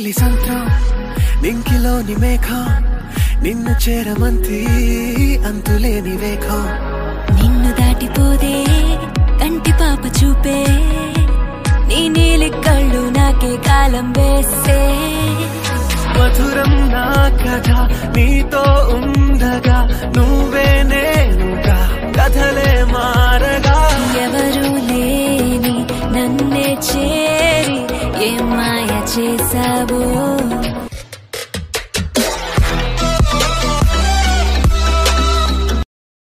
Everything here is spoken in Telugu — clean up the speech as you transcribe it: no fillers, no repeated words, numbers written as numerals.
నీలి సంత్రం నింకిలోని మేఘం నిన్ను చేరమంతి అంతులేని వేఖం నిన్ను దాటిపోదే కంటి పాప చూపే నీ నీలి కళ్ళు నాకే కాలం వేసే మధురం నా కథ నీతో ఉండగా నువ్వే నేనుగా కథలే మారగా ఎవరు లేని నన్నే చేరి ఏ మాయ చేసావో